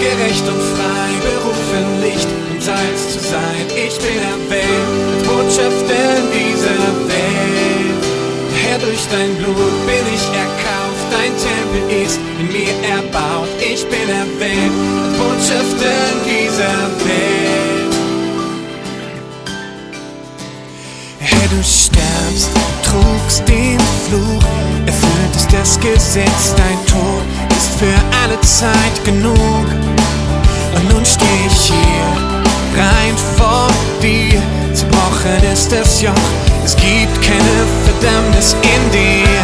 gerecht und frei, berufen Licht und Salz zu sein. Ich bin erwählt, als Botschafter dieser Welt. Herr, durch dein Blut bin ich erkauft, dein Tempel ist in mir erbaut. Ich bin erwählt, als Botschafter dieser Welt. Herr, du starbst, trugst den Fluch, erfüllt ist das Gesetz, dein Tod ist für alle Zeit genug. Und nun steh ich hier, rein vor dir, zerbrochen ist das Joch, es gibt keine Verdammnis in dir.